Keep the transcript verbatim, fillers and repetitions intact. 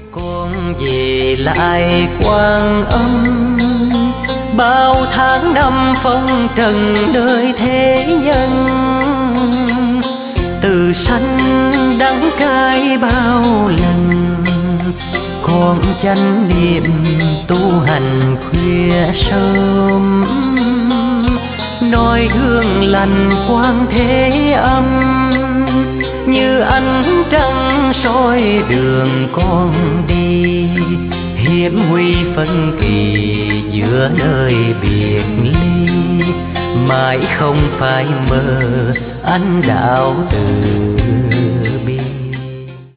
con về lại Quan Âm, bao tháng năm phong trần nơi thế nhân. Từ sanh đắng cay bao lần, con chánh niệm tu hành khuya sớm. Noi gương lành Quan Thế Âm, như ánh trăng soi đường con đi. Hiểm nguy phân kỳ giữa nơi biệt ly, mãi không phải mơ anh đạo từ